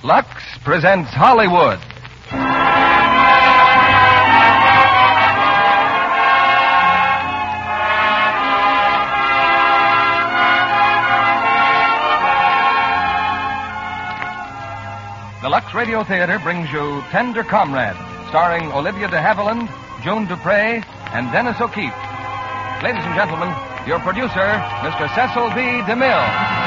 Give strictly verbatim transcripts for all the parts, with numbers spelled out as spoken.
Lux presents Hollywood. The Lux Radio Theater brings you Tender Comrade, starring Olivia de Havilland, June Dupre, and Dennis O'Keefe. Ladies and gentlemen, your producer, Mister Cecil B. DeMille.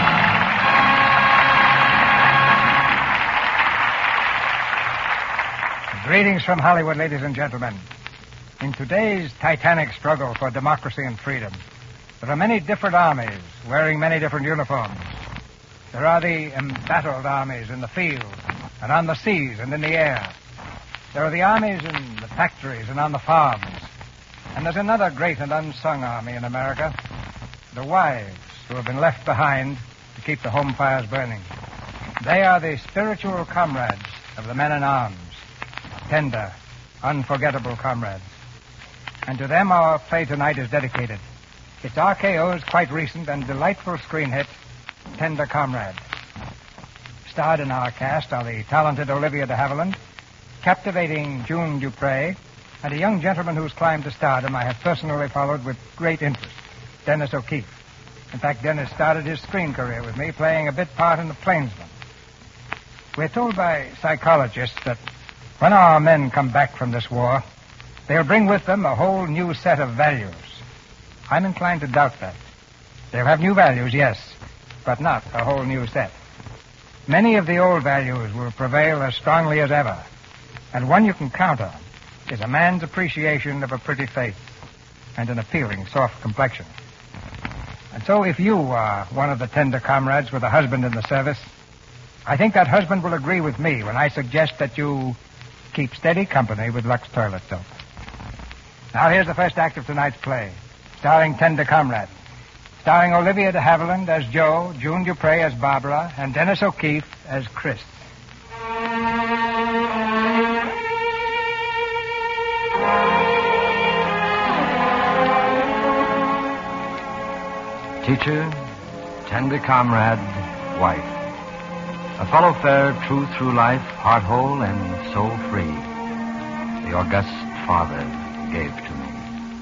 Greetings from Hollywood, ladies and gentlemen. In today's titanic struggle for democracy and freedom, there are many different armies wearing many different uniforms. There are the embattled armies in the field and on the seas and in the air. There are the armies in the factories and on the farms. And there's another great and unsung army in America, the wives who have been left behind to keep the home fires burning. They are the spiritual comrades of the men in arms. Tender, unforgettable comrades. And to them our play tonight is dedicated. It's R K O's quite recent and delightful screen hit, Tender Comrade. Starred in our cast are the talented Olivia de Havilland, captivating June Dupre, and a young gentleman whose climb to stardom I have personally followed with great interest, Dennis O'Keefe. In fact, Dennis started his screen career with me, playing a bit part in The Plainsman. We're told by psychologists that when our men come back from this war, they'll bring with them a whole new set of values. I'm inclined to doubt that. They'll have new values, yes, but not a whole new set. Many of the old values will prevail as strongly as ever, and one you can count on is a man's appreciation of a pretty face and an appealing soft complexion. And so if you are one of the tender comrades with a husband in the service, I think that husband will agree with me when I suggest that you keep steady company with Lux Toilet Soap. Now here's the first act of tonight's play, starring Tender Comrade. Starring Olivia de Havilland as Jo, June Dupre as Barbara, and Dennis O'Keefe as Chris. Teacher, tender comrade, wife. A fellow fair, true through life, heart whole and soul free. The august Father gave to me.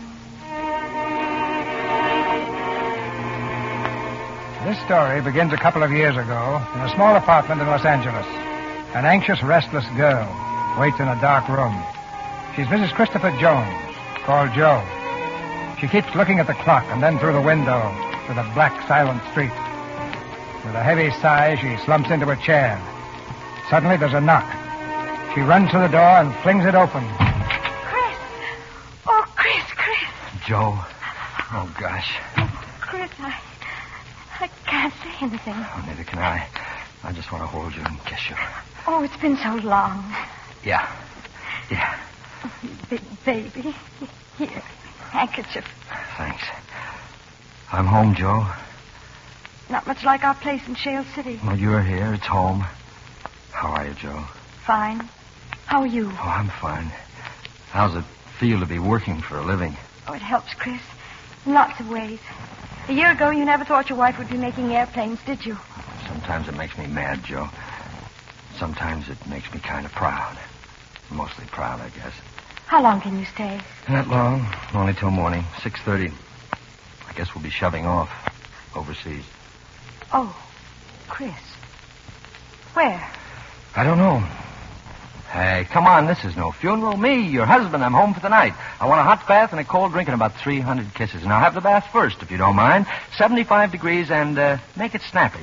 This story begins a couple of years ago in a small apartment in Los Angeles. An anxious, restless girl waits in a dark room. She's Missus Christopher Jones, called Jo. She keeps looking at the clock and then through the window to the black, silent street. With a heavy sigh, she slumps into a chair. Suddenly, there's a knock. She runs to the door and flings it open. Chris! Oh, Chris, Chris! Jo. Oh, gosh. Oh, Chris, I... I can't say anything. Oh, neither can I. I just want to hold you and kiss you. Oh, it's been so long. Yeah. Yeah. Oh, big baby. Here, handkerchief. Thanks. I'm home, Jo. Not much like our place in Shale City. Well, you're here. It's home. How are you, Jo? Fine. How are you? Oh, I'm fine. How's it feel to be working for a living? Oh, it helps, Chris. In lots of ways. A year ago, you never thought your wife would be making airplanes, did you? Sometimes it makes me mad, Jo. Sometimes it makes me kind of proud. Mostly proud, I guess. How long can you stay? Not long. Only till morning. six thirty. I guess we'll be shoving off overseas. Oh, Chris. Where? I don't know. Hey, come on. This is no funeral. Me, your husband, I'm home for the night. I want a hot bath and a cold drink and about three hundred kisses. And I'll have the bath first, if you don't mind. seventy-five degrees and uh, make it snappy.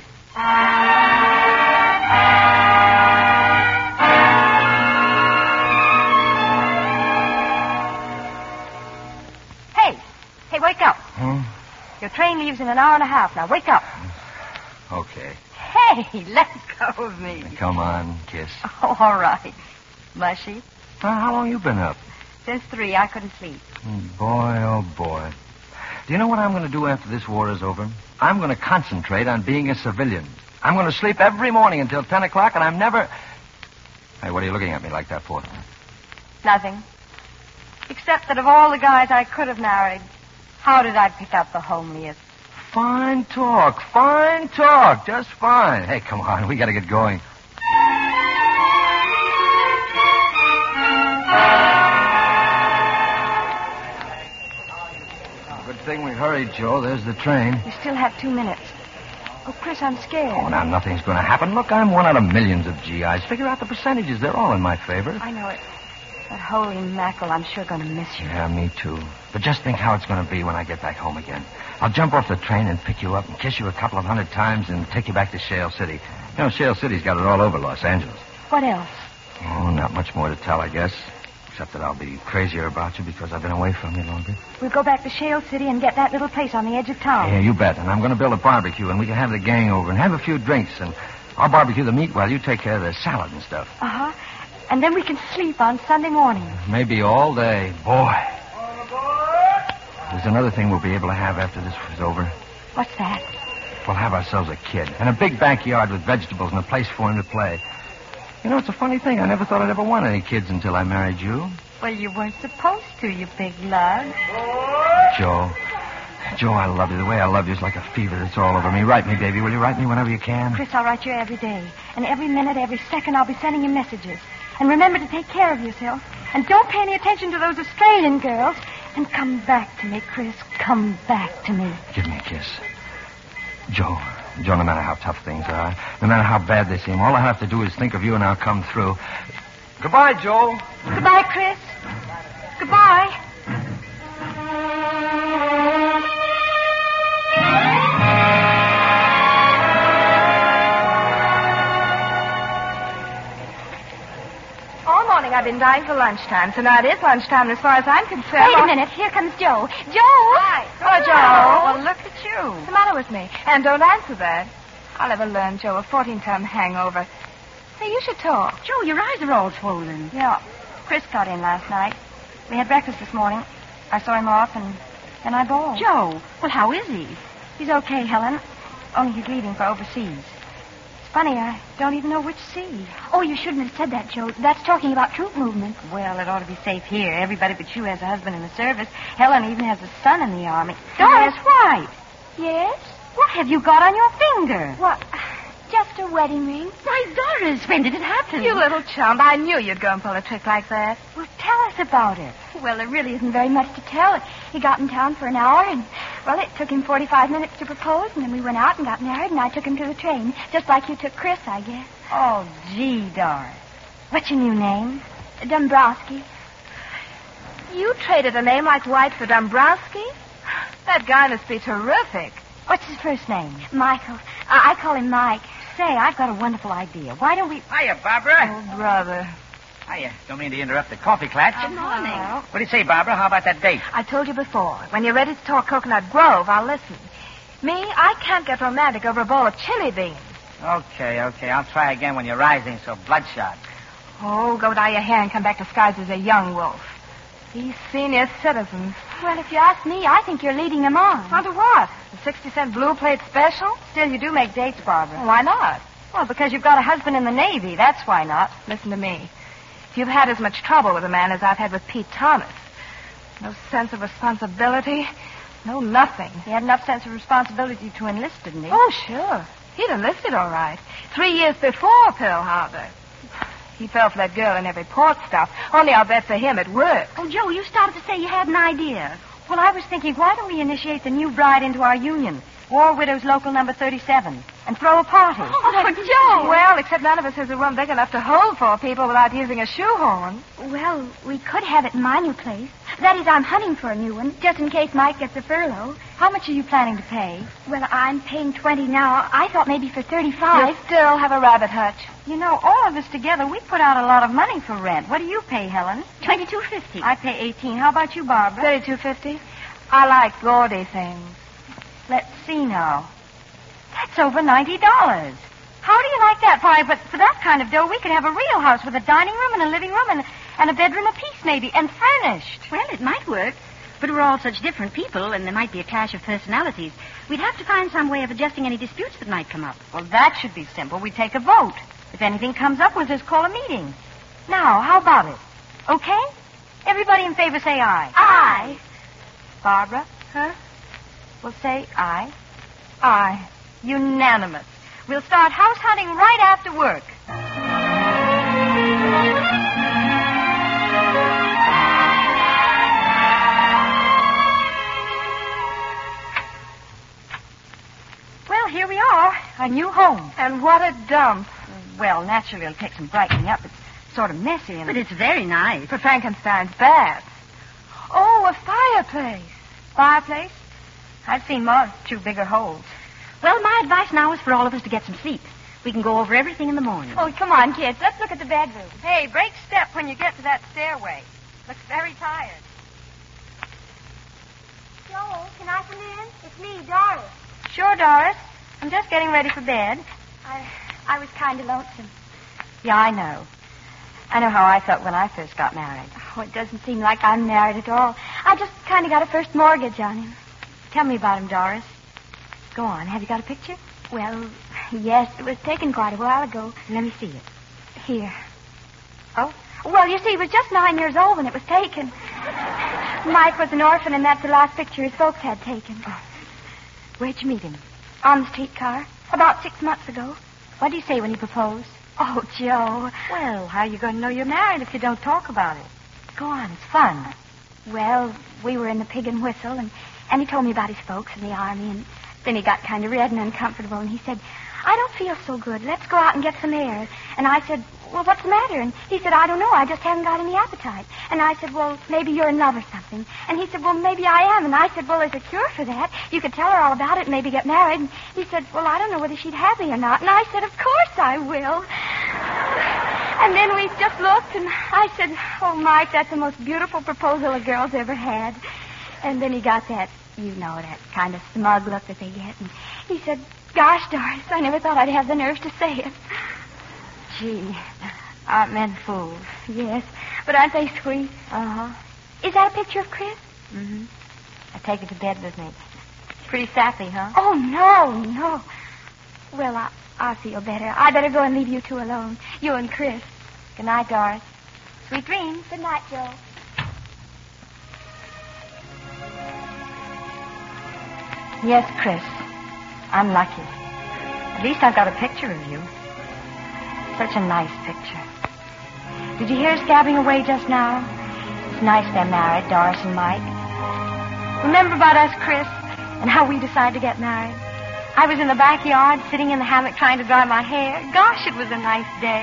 Hey. Hey, wake up. Hmm? Your train leaves in an hour and a half. Now, wake up. Okay. Hey, let go of me. Come on, kiss. Oh, all right. Mushy. Uh, how long you been up? Since three, I couldn't sleep. Boy, oh, boy. Do you know what I'm going to do after this war is over? I'm going to concentrate on being a civilian. I'm going to sleep every morning until ten o'clock, and I'm never... Hey, what are you looking at me like that for? Nothing. Except that of all the guys I could have married, how did I pick out the homeliest? Fine talk, fine talk, just fine. Hey, come on, we got to get going. thing we hurry, Joe. There's the train. You still have two minutes. Oh, Chris, I'm scared. Oh, now nothing's going to happen. Look, I'm one out of millions of G Is. Figure out the percentages. They're all in my favor. I know it. But holy mackerel, I'm sure going to miss you. Yeah, me too. But just think how it's going to be when I get back home again. I'll jump off the train and pick you up and kiss you a couple of hundred times and take you back to Shale City. You know, Shale City's got it all over Los Angeles. What else? Oh, not much more to tell, I guess. Except that I'll be crazier about you because I've been away from you longer. We'll go back to Shale City and get that little place on the edge of town. Yeah, you bet. And I'm going to build a barbecue, and we can have the gang over and have a few drinks, and I'll barbecue the meat while you take care of the salad and stuff. Uh-huh. And then we can sleep on Sunday morning. Maybe all day. Boy. There's another thing we'll be able to have after this is over. What's that? We'll have ourselves a kid and a big backyard with vegetables and a place for him to play. You know, it's a funny thing. I never thought I'd ever want any kids until I married you. Well, you weren't supposed to, you big lug. Joe. Joe, I love you. The way I love you is like a fever that's all over me. Write me, baby. Will you write me whenever you can? Chris, I'll write you every day. And every minute, every second, I'll be sending you messages. And remember to take care of yourself. And don't pay any attention to those Australian girls. And come back to me, Chris. Come back to me. Give me a kiss. Joe. Joe, no matter how tough things are, no matter how bad they seem, all I have to do is think of you and I'll come through. Goodbye, Joe. Goodbye, Chris. Goodbye. All morning I've been dying for lunchtime, so now it is lunchtime as far as I'm concerned. Wait a minute. Here comes Joe. Joe! Hi. Hello, Joe. Hello. Well, look at you. What's the matter with me? And don't answer that. I'll never learn, Joe. A fourteen-term hangover. Hey, you should talk. Joe, your eyes are all swollen. Yeah. Chris got in last night. We had breakfast this morning. I saw him off, and then I bawled. Joe, well, how is he? He's okay, Helen. Only he's leaving for overseas. It's funny, I don't even know which sea. Oh, you shouldn't have said that, Joe. That's talking about troop movement. Well, it ought to be safe here. Everybody but you has a husband in the service. Helen even has a son in the army. Doris White. Yes? What have you got on your finger? What? Just a wedding ring. Why, Doris, when did it happen? You little chump. I knew you'd go and pull a trick like that. Well, tell us about it. Well, there really isn't very much to tell. He got in town for an hour, and, well, it took him forty-five minutes to propose, and then we went out and got married, and I took him to the train, just like you took Chris, I guess. Oh, gee, Doris. What's your new name? Dombrowski. You traded a name like White for Dombrowski? That guy must be terrific. What's his first name? Michael. I, I call him Mike. Say, I've got a wonderful idea. Why don't we... Hiya, Barbara. Oh, brother. Hiya. Don't mean to interrupt the coffee clutch. Good morning. What do you say, Barbara? How about that date? I told you before. When you're ready to talk Coconut Grove, I'll listen. Me, I can't get romantic over a bowl of chili beans. Okay, okay. I'll try again when you're rising so bloodshot. Oh, go dye your hair and come back disguised as a young wolf. These senior citizens. Well, if you ask me, I think you're leading them on. On to what? A sixty cent blue plate special? Still, you do make dates, Barbara. Why not? Well, because you've got a husband in the Navy. That's why not. Listen to me. If you've had as much trouble with a man as I've had with Pete Thomas, no sense of responsibility, no nothing. He had enough sense of responsibility to enlist, didn't he? Oh, sure. He'd enlisted all right. Three years before Pearl Harbor. He fell for that girl in every port stuff. Only I'll bet for him it worked. Oh, Joe, you started to say you had an idea. Well, I was thinking, why don't we initiate the new bride into our union? War Widows Local Number thirty-seven. And throw a party. Oh, Joe! Well, except none of us has a room big enough to hold four people without using a shoehorn. Well, we could have it in my new place. That is, I'm hunting for a new one, just in case Mike gets a furlough. How much are you planning to pay? Well, I'm paying twenty now. I thought maybe for thirty-five. You still have a rabbit hutch. You know, all of us together, we put out a lot of money for rent. What do you pay, Helen? Twenty-two fifty. I pay eighteen. How about you, Barbara? Thirty-two fifty. I like gaudy things. Let's see now. That's over ninety dollars. How do you like that? Why, but for that kind of dough, we could have a real house with a dining room and a living room and, and a bedroom apiece, maybe, and furnished. Well, it might work. But we're all such different people, and there might be a clash of personalities. We'd have to find some way of adjusting any disputes that might come up. Well, that should be simple. We take a vote. If anything comes up, we'll just call a meeting. Now, how about it? Okay? Everybody in favor say aye. Aye. Barbara? Huh? Well, say aye. Aye. Unanimous. We'll start house hunting right after work. A new home. And what a dump. Well, naturally, it'll take some brightening up. It's sort of messy. And But it's very nice. for Frankenstein's bath. Oh, a fireplace. Fireplace? I've seen more two bigger holes. Well, my advice now is for all of us to get some sleep. We can go over everything in the morning. Oh, come on, kids. Let's look at the bedroom. Hey, break step when you get to that stairway. Looks very tired. Joel, can I come in? It's me, Doris. Sure, Doris. I'm just getting ready for bed. I, I was kind of lonesome. Yeah, I know. I know how I felt when I first got married. Oh, it doesn't seem like I'm married at all. I just kind of got a first mortgage on him. Tell me about him, Doris. Go on. Have you got a picture? Well, yes, it was taken quite a while ago. Let me see it. Here. Oh? Well, you see, he was just nine years old when it was taken. Mike was an orphan, and that's the last picture his folks had taken. Oh. Where'd you meet him? On the streetcar. About six months ago. What did he say when he proposed? Oh, Joe. Well, how are you going to know you're married if you don't talk about it? Go on. It's fun. Well, we were in the Pig and Whistle, and, and he told me about his folks in the army, and then he got kind of red and uncomfortable, and he said, I don't feel so good. Let's go out and get some air. And I said, well, what's the matter? And he said, I don't know. I just haven't got any appetite. And I said, well, maybe you're in love or something. And he said, well, maybe I am. And I said, well, there's a cure for that. You could tell her all about it and maybe get married. And he said, well, I don't know whether she'd have me or not. And I said, of course I will. And then we just looked, and I said, oh, Mike, that's the most beautiful proposal a girl's ever had. And then he got that, you know, that kind of smug look that they get. And he said, gosh, Doris, I never thought I'd have the nerve to say it. Gee, aren't men fools? Yes, but aren't they sweet? Uh-huh. Is that a picture of Chris? Mm-hmm. I take it to bed with me. Pretty sappy, huh? Oh, no, no. Well, I, I'll feel better. I better go and leave you two alone. You and Chris. Good night, Doris. Sweet dreams. Good night, Joe. Yes, Chris. I'm lucky. At least I've got a picture of you. Such a nice picture. Did you hear us gabbing away just now? It's nice they're married, Doris and Mike. Remember about us, Chris, and how we decided to get married? I was in the backyard, sitting in the hammock trying to dry my hair. Gosh, it was a nice day.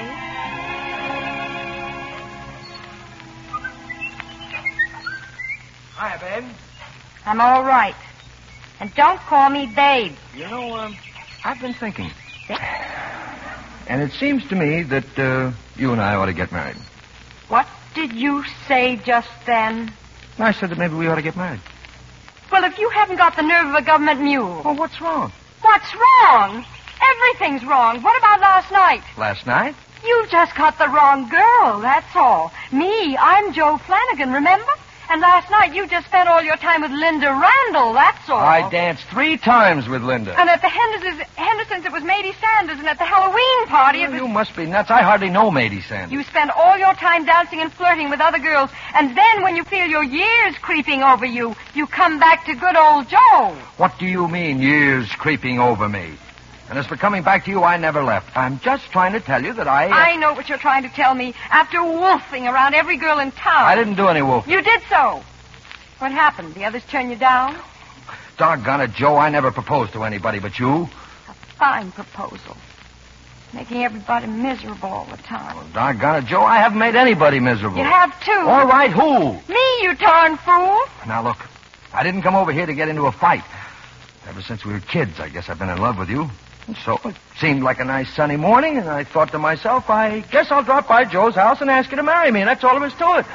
Hiya, babe. I'm all right. And don't call me babe. You know, um, I've been thinking. And it seems to me that uh, you and I ought to get married. What did you say just then? I said that maybe we ought to get married. Well, if you haven't got the nerve of a government mule. Well, what's wrong? What's wrong? Everything's wrong. What about last night? Last night? You just got the wrong girl, that's all. Me, I'm Joe Flanagan, remember? And last night you just spent all your time with Linda Randall, that's all. I danced three times with Linda. And at the Hendersons, Hendersons it was Mady Sanders, and at the Halloween party it Well, was... you must be nuts. I hardly know Mady Sanders. You spend all your time dancing and flirting with other girls, and then when you feel your years creeping over you, you come back to good old Joe. What do you mean, years creeping over me? And as for coming back to you, I never left. I'm just trying to tell you that I... Uh... I know what you're trying to tell me after wolfing around every girl in town. I didn't do any wolfing. You did so. What happened? The others turned you down? Doggone it, Joe. I never proposed to anybody but you. A fine proposal. Making everybody miserable all the time. Well, doggone it, Joe. I haven't made anybody miserable. You have, too. All right, who? Me, you darn fool. Now, look. I didn't come over here to get into a fight. Ever since we were kids, I guess I've been in love with you. And so it seemed like a nice sunny morning, and I thought to myself, I guess I'll drop by Joe's house and ask her to marry me, and that's all there is to it.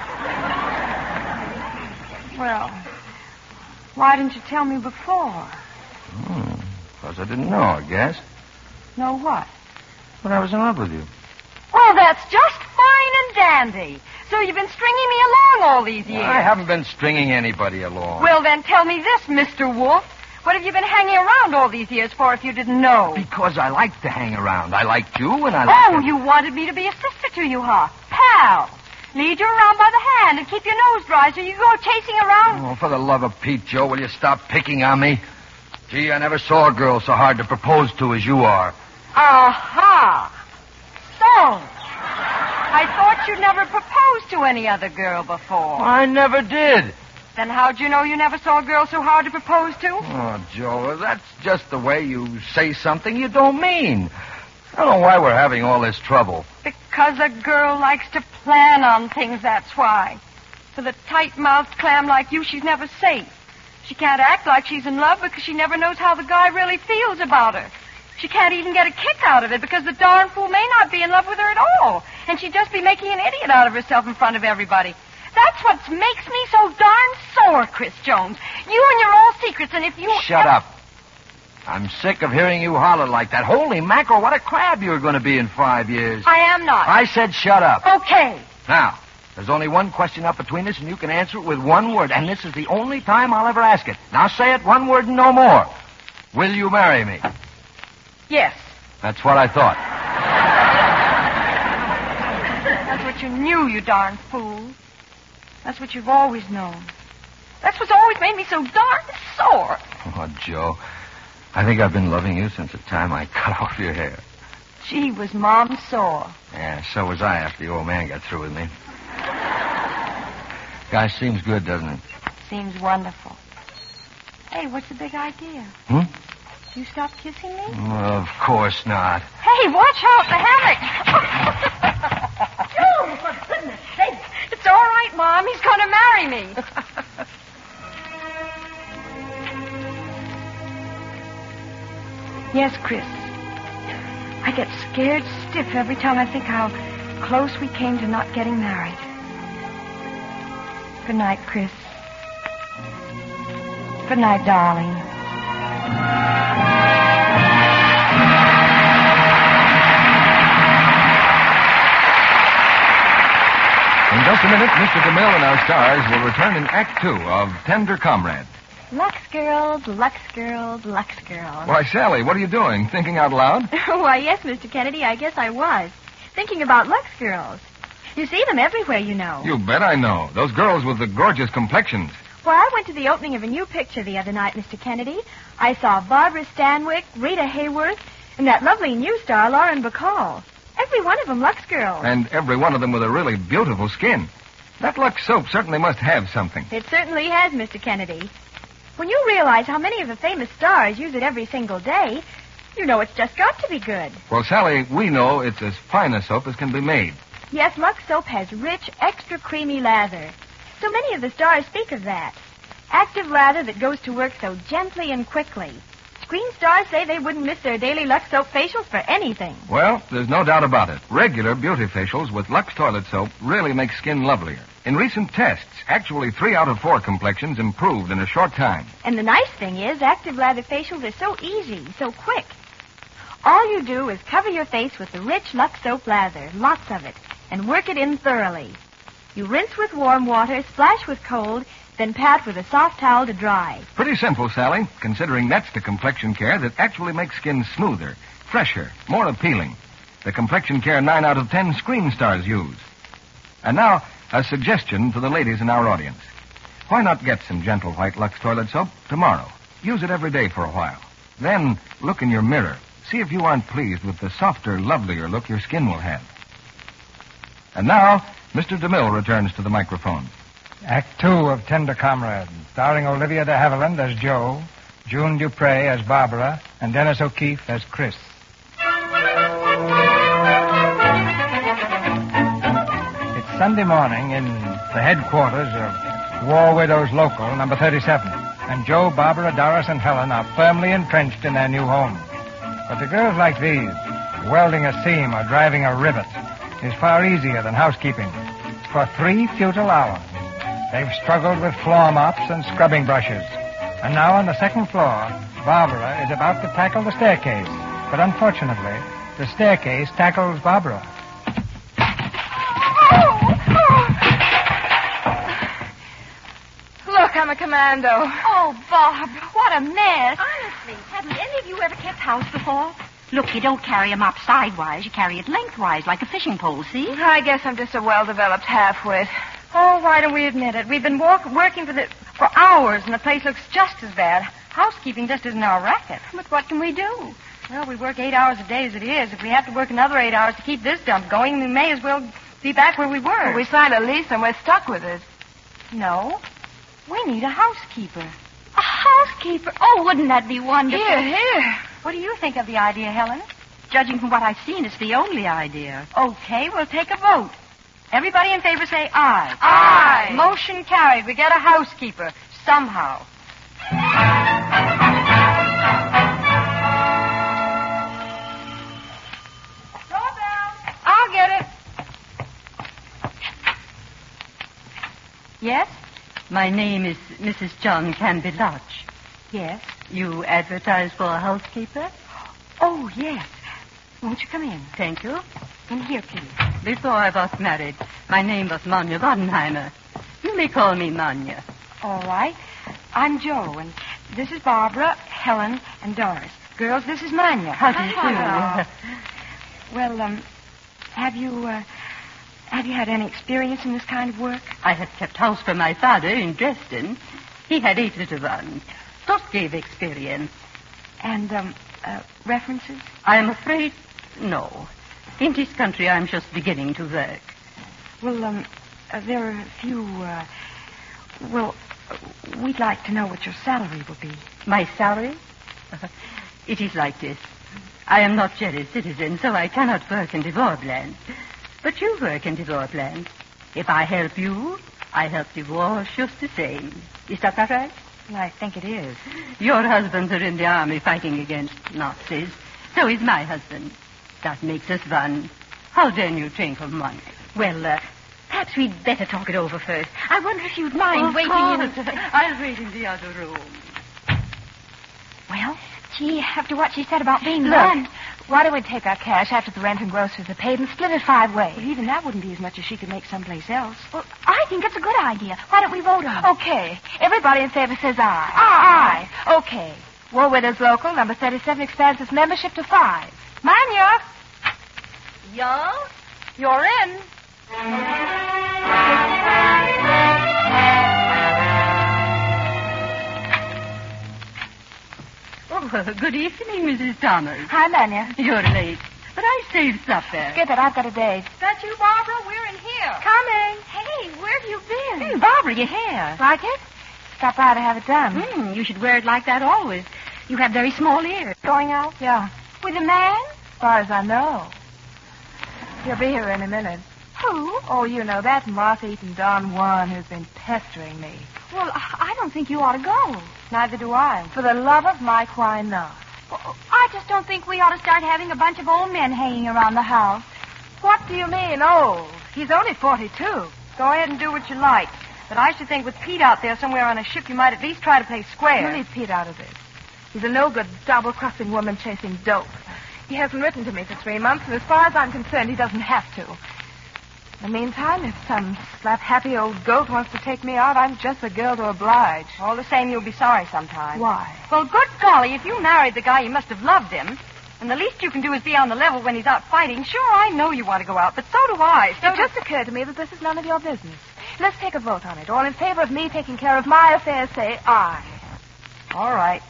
Well, why didn't you tell me before? Hmm, because I didn't know, I guess. Know what? But I was in love with you. Oh, that's just fine and dandy. So you've been stringing me along all these years. I haven't been stringing anybody along. Well, then tell me this, Mister Wolf. What have you been hanging around all these years for if you didn't know? Because I like to hang around. I liked you, and I liked... Oh, to... you wanted me to be a sister to you, huh? Pal. Lead you around by the hand and keep your nose dry so you go chasing around. Oh, for the love of Pete, Joe, will you stop picking on me? Gee, I never saw a girl so hard to propose to as you are. Aha. So, I thought you'd never proposed to any other girl before. I never did. Then how'd you know you never saw a girl so hard to propose to? Oh, Joe, that's just the way you say something you don't mean. I don't know why we're having all this trouble. Because a girl likes to plan on things, that's why. With a tight-mouthed clam like you, she's never safe. She can't act like she's in love because she never knows how the guy really feels about her. She can't even get a kick out of it because the darn fool may not be in love with her at all. And she'd just be making an idiot out of herself in front of everybody. That's what makes me so darn sore, Chris Jones. You and your old secrets, and if you... Shut up. I'm sick of hearing you holler like that. Holy mackerel, what a crab you're going to be in five years. I am not. I said shut up. Okay. Now, there's only one question up between us, and you can answer it with one word. And this is the only time I'll ever ask it. Now say it one word and no more. Will you marry me? Yes. That's what I thought. That's what you knew, you darn fool. That's what you've always known. That's what's always made me so darn sore. Oh, Joe, I think I've been loving you since the time I cut off your hair. Gee, was Mom sore. Yeah, so was I after the old man got through with me. Gosh, seems good, doesn't it? Seems wonderful. Hey, what's the big idea? Hmm? You stop kissing me? Well, of course not. Hey, watch out, the hammock. Oh, for goodness sake. It's all right, Mom. He's going to marry me. Yes, Chris. I get scared stiff every time I think how close we came to not getting married. Good night, Chris. Good night, darling. In just a minute, Mister DeMille and our stars will return in Act Two of Tender Comrade. Lux girls, Lux girls, Lux girls. Why, Sally, what are you doing? Thinking out loud? Why, yes, Mister Kennedy, I guess I was. Thinking about Lux girls. You see them everywhere, you know. You bet I know. Those girls with the gorgeous complexions. Well, I went to the opening of a new picture the other night, Mister Kennedy. I saw Barbara Stanwyck, Rita Hayworth, and that lovely new star, Lauren Bacall. Every one of them Lux girls. And every one of them with a really beautiful skin. That Lux soap certainly must have something. It certainly has, Mister Kennedy. When you realize how many of the famous stars use it every single day, you know it's just got to be good. Well, Sally, we know it's as fine a soap as can be made. Yes, Lux soap has rich, extra creamy lather. So many of the stars speak of that. Active lather that goes to work so gently and quickly. Screen stars say they wouldn't miss their daily Lux soap facials for anything. Well, there's no doubt about it. Regular beauty facials with Lux toilet soap really make skin lovelier. In recent tests, actually three out of four complexions improved in a short time. And the nice thing is, active lather facials are so easy, so quick. All you do is cover your face with the rich Lux soap lather, lots of it, and work it in thoroughly. You rinse with warm water, splash with cold, then pat with a soft towel to dry. Pretty simple, Sally, considering that's the complexion care that actually makes skin smoother, fresher, more appealing. The complexion care nine out of ten screen stars use. And now, a suggestion to the ladies in our audience. Why not get some gentle white Lux toilet soap tomorrow? Use it every day for a while. Then look in your mirror. See if you aren't pleased with the softer, lovelier look your skin will have. And now, Mister DeMille returns to the microphone. Act Two of Tender Comrade, starring Olivia de Havilland as Joe, June Dupre as Barbara, and Dennis O'Keefe as Chris. It's Sunday morning in the headquarters of War Widows Local, number thirty-seven, and Joe, Barbara, Doris, and Helen are firmly entrenched in their new home. But to girls like these, welding a seam or driving a rivet is far easier than housekeeping. For three futile hours, they've struggled with floor mops and scrubbing brushes. And now on the second floor, Barbara is about to tackle the staircase. But unfortunately, the staircase tackles Barbara. Look, I'm a commando. Oh, Bob, what a mess. Honestly, haven't any of you ever kept house before? Look, you don't carry a mop sidewise. You carry it lengthwise, like a fishing pole, see? I guess I'm just a well-developed half-wit. Oh, why don't we admit it? We've been walk- working for the for hours, and the place looks just as bad. Housekeeping just isn't our racket. But what can we do? Well, we work eight hours a day as it is. If we have to work another eight hours to keep this dump going, we may as well be back where we were. Well, we signed a lease and we're stuck with it. No. We need a housekeeper. A housekeeper? Oh, wouldn't that be wonderful? Here, here. What do you think of the idea, Helen? Judging from what I've seen, it's the only idea. Okay, we'll take a vote. Everybody in favor say aye. Aye. Motion carried. We get a housekeeper. Somehow. Doorbell. I'll get it. Yes? My name is Missus John Canby Lodge. Yes. You advertise for a housekeeper? Oh, yes. Won't you come in? Thank you. In here, please. Before I was married, my name was Manya Bodenheimer. You may call me Manya. All right. I'm Joe, and this is Barbara, Helen, and Doris. Girls, this is Manya. How do you Hello. do? Well, um, have you, uh, have you had any experience in this kind of work? I had kept house for my father in Dresden. He had eight little ones. That gave experience. And, um, uh, references? I am afraid, no. In this country, I'm just beginning to work. Well, um, uh, there are a few, uh, well, uh, we'd like to know what your salary will be. My salary? It is like this. I am not Jerry's citizen, so I cannot work in the Warland. But you work in the Warland. If I help you, I help the war just the same. Is that not right? I think it is. Your husbands are in the army fighting against Nazis. So is my husband. That makes us one. How then you think of money? Well, uh, perhaps we'd better talk it over first. I wonder if you'd mind Of waiting course. in... I'll wait in the other room. Well, gee, after what she said about being Look, gone... why don't we take our cash after the rent and groceries are paid and split it five ways? Well, even that wouldn't be as much as she could make someplace else. Well, I think it's a good idea. Why don't we vote on it? Okay. Everybody in favor says aye. Aye. Aye. Okay. War Widows Local, number thirty-seven, expands its membership to five. Manya! Yeah? You're in. Oh, good evening, Missus Thomas. Hi, Manya. You're late, but I saved supper. Skip it. I've got a date. That you, Barbara? We're in here. Coming. Hey, where have you been? Hey, Barbara, your hair. Like it? Stop by to have it done. Hmm, you should wear it like that always. You have very small ears. Going out? Yeah. With a man? As far as I know. He'll be here in a minute. Who? Oh, you know, that moth-eaten Don Juan who's been pestering me. Well, I don't think you ought to go. Neither do I. For the love of Mike, why not? Well, I just don't think we ought to start having a bunch of old men hanging around the house. What do you mean, old? He's only forty-two. Go ahead and do what you like. But I should think with Pete out there somewhere on a ship, you might at least try to play square. You leave Pete out of this. He's a no-good, double-crossing woman chasing dope. He hasn't written to me for three months, and as far as I'm concerned, he doesn't have to. In the meantime, if some slap-happy old goat wants to take me out, I'm just the girl to oblige. All the same, you'll be sorry sometime. Why? Well, good golly, if you married the guy, you must have loved him. And the least you can do is be on the level when he's out fighting. Sure, I know you want to go out, but so do I. So it just occurred to me that this is none of your business. Let's take a vote on it. All in favor of me taking care of my affairs, say aye. All right.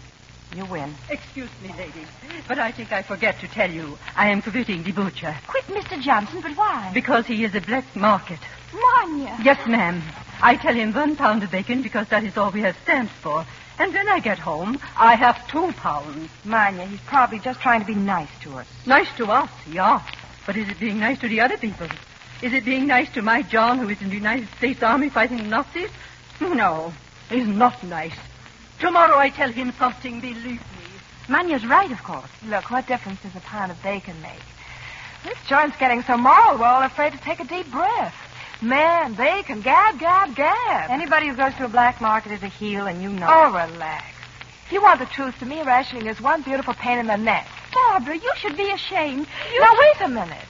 You win. Excuse me, lady, but I think I forget to tell you I am quitting the butcher. Quit Mister Johnson, but why? Because he is a black market. Manya. Yes, ma'am. I tell him one pound of bacon because that is all we have stamps for. And when I get home, I have two pounds. Manya, he's probably just trying to be nice to us. Nice to us, yeah. But is it being nice to the other people? Is it being nice to my John, who is in the United States Army fighting the Nazis? No, he's not nice. Tomorrow I tell him something, believe me. Manya's right, of course. Look, what difference does a pound of bacon make? This joint's getting so moral, we're all afraid to take a deep breath. Man, bacon, gab, gab, gab. Anybody who goes to a black market is a heel, and you know Oh, it. Relax. If you want the truth, to me, rationing is one beautiful pain in the neck. Barbara, you should be ashamed. You now, wait a minute.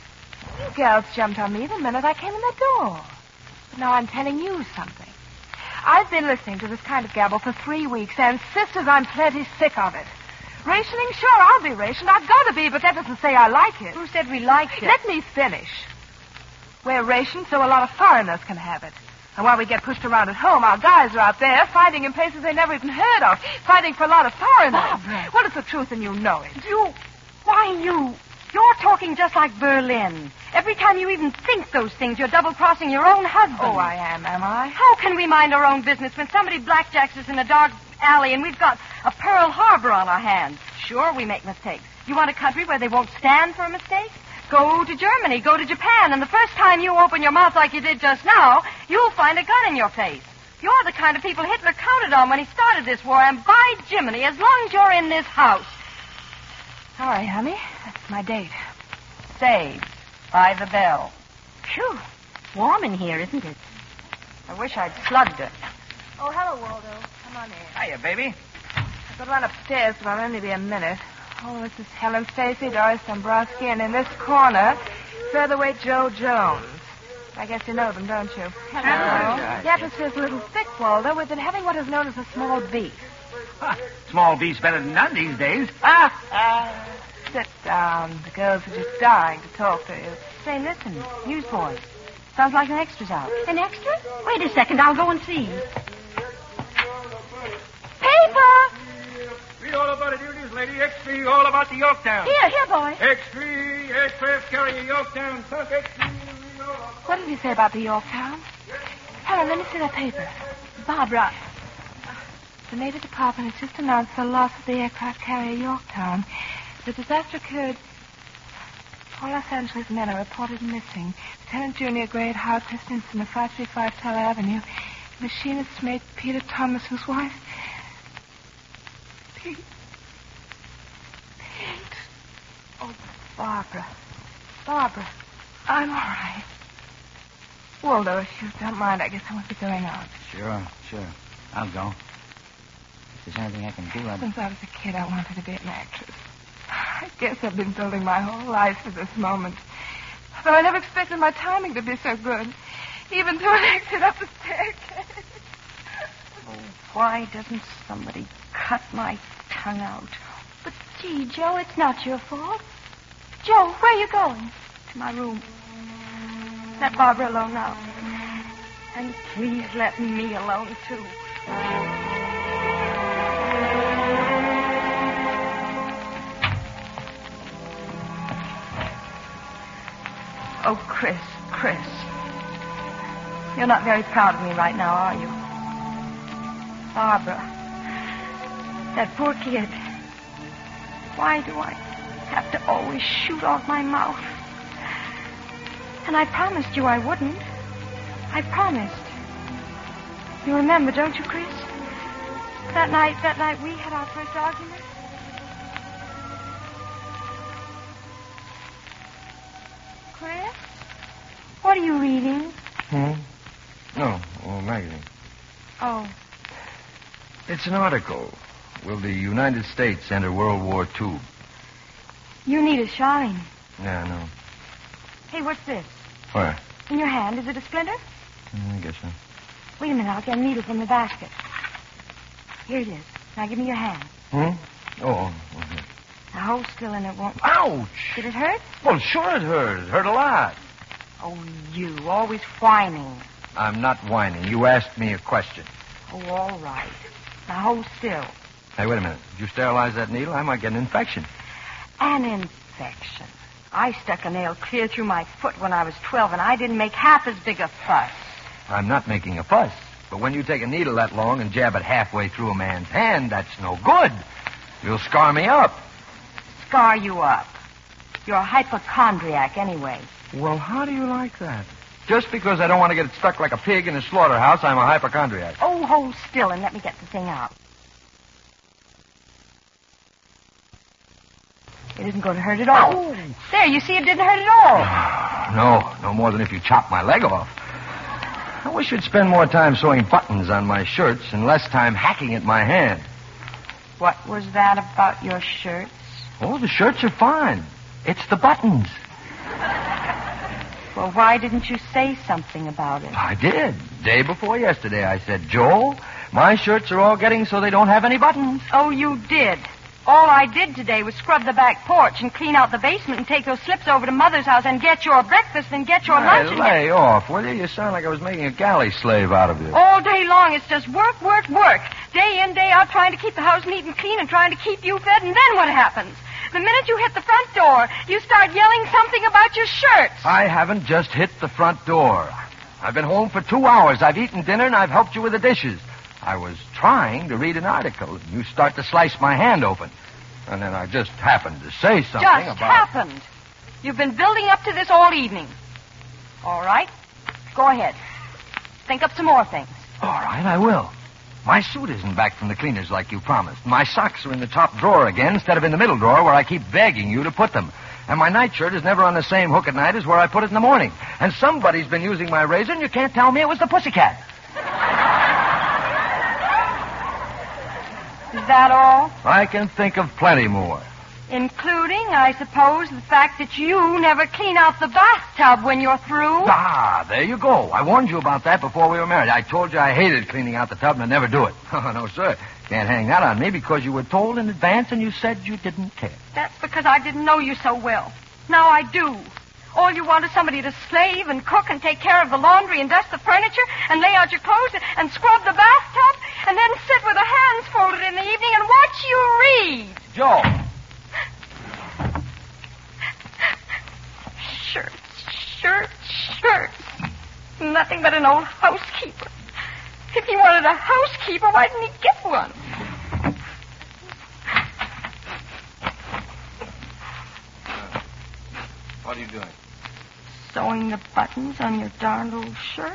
You girls jumped on me the minute I came in the door. But now I'm telling you something. I've been listening to this kind of gabble for three weeks, and sisters, I'm plenty sick of it. Rationing? Sure, I'll be rationed. I've got to be, but that doesn't say I like it. Who said we liked it? Let me finish. We're rationed so a lot of foreigners can have it. And while we get pushed around at home, our guys are out there fighting in places they never even heard of, fighting for a lot of foreigners. Barbara. Well, it's the truth, and you know it. You... Why, you... You're talking just like Berlin. Every time you even think those things, you're double-crossing your own husband. Oh, I am, am I? How can we mind our own business when somebody blackjacks us in a dark alley and we've got a Pearl Harbor on our hands? Sure, we make mistakes. You want a country where they won't stand for a mistake? Go to Germany, go to Japan, and the first time you open your mouth like you did just now, you'll find a gun in your face. You're the kind of people Hitler counted on when he started this war, and by Jiminy, as long as you're in this house. Sorry, honey. That's my date. Saved by the bell. Phew. Warm in here, isn't it? I wish I'd slugged it. Oh, hello, Waldo. Come on in. Hiya, baby. I could run upstairs, but I'll only be a minute. Oh, this is Helen Stacy, Doris Dombrowski, and in this corner, featherweight Joe Jones. I guess you know them, don't you? Hello. The atmosphere's a little thick, Waldo. We've been having what is known as a small beef. Huh. Small beef's better than none these days. Ah! Uh, sit down. The girls are just dying to talk to you. Say, listen, newsboys. Sounds like an extra's out. An extra? Wait a second, I'll go and see. Paper! Read all about it, you news lady. X three, all about the Yorktown. Here, here, boy. X three, aircraft carrier Yorktown. Sunk X three. What did he say about the Yorktown? Helen, let me see that paper. Barbara. The Navy Department has just announced the loss of the aircraft carrier Yorktown. The disaster occurred. Four Los Angeles men are reported missing. Lieutenant Junior Gray at Hartford Stinson of five three five Tel Avenue. Machinist's mate Peter Thomas, whose wife... Pete. Pete. Oh, Barbara. Barbara. I'm all right. Waldo, if you don't mind, I guess I must be going out. Sure, sure. I'll go. If there's anything I can do, I'll... Since I was a kid, I wanted to be an actress. I guess I've been building my whole life for this moment. Though I never expected my timing to be so good. Even to an exit up the staircase. Oh, why doesn't somebody cut my tongue out? But, gee, Joe, it's not your fault. Joe, where are you going? To my room. Let Barbara alone now. And please let me alone, too. Oh, Chris, Chris. You're not very proud of me right now, are you? Barbara. That poor kid. Why do I have to always shoot off my mouth? And I promised you I wouldn't. I promised. You remember, don't you, Chris? That night, that night we had our first argument. Chris? What are you reading? Hmm? No, a magazine. Oh. It's an article. Will the United States enter World War Two? You need a shine. Yeah, I know. Hey, what's this? Where? In your hand. Is it a splinter? Mm, I guess so. Wait a minute. I'll get a needle from the basket. Here it is. Now give me your hand. Hmm? Oh, okay. Now hold still and it won't... Ouch! Did it hurt? Well, sure it hurt. It hurt a lot. Oh, you. Always whining. I'm not whining. You asked me a question. Oh, all right. Now hold still. Hey, wait a minute. If you sterilize that needle, I might get an infection. An infection. I stuck a nail clear through my foot when I was twelve, and I didn't make half as big a fuss. I'm not making a fuss. But when you take a needle that long and jab it halfway through a man's hand, that's no good. You'll scar me up. Scar you up. You're a hypochondriac anyway. Well, how do you like that? Just because I don't want to get stuck like a pig in a slaughterhouse, I'm a hypochondriac. Oh, hold still and let me get the thing out. It isn't going to hurt at all. Oh. There, you see, it didn't hurt at all. No, no more than if you chop my leg off. I wish you'd spend more time sewing buttons on my shirts and less time hacking at my hand. What was that about your shirts? Oh, the shirts are fine. It's the buttons. Well, why didn't you say something about it? I did. Day before yesterday, I said, Joel, my shirts are all getting so they don't have any buttons. Oh, you did. All I did today was scrub the back porch and clean out the basement and take those slips over to Mother's house and get your breakfast and get your Hey, lunch. And lay get... off, will you? You sound like I was making a galley slave out of you. All day long, it's just work, work, work. Day in, day out, trying to keep the house neat and clean and trying to keep you fed, and then what happens? The minute you hit the front door, you start yelling something about your shirts. I haven't just hit the front door. I've been home for two hours. I've eaten dinner, and I've helped you with the dishes. I was trying to read an article, and you start to slice my hand open. And then I just happened to say something Just about... happened. You've been building up to this all evening. All right. Go ahead. Think up some more things. All right, I will. My suit isn't back from the cleaners like you promised. My socks are in the top drawer again instead of in the middle drawer where I keep begging you to put them. And my nightshirt is never on the same hook at night as where I put it in the morning. And somebody's been using my razor, and you can't tell me it was the pussycat. Is that all? I can think of plenty more. Including, I suppose, the fact that you never clean out the bathtub when you're through? Ah, there you go. I warned you about that before we were married. I told you I hated cleaning out the tub and I'd never do it. Oh, no, sir. Can't hang that on me because you were told in advance and you said you didn't care. That's because I didn't know you so well. Now I do. All you want is somebody to slave and cook and take care of the laundry and dust the furniture and lay out your clothes and scrub the bathtub and then sit with the hands folded in the evening and watch you read. Joe. Shirts, shirts, shirts. Nothing but an old housekeeper. If he wanted a housekeeper, why didn't he get one? What are you doing? Sewing the buttons on your darned old shirts.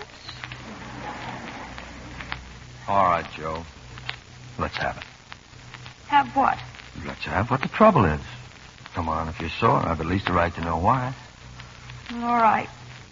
All right, Joe. Let's have it. Have what? Let's have what the trouble is. Come on, if you're sore, I've at least a right to know why. All right.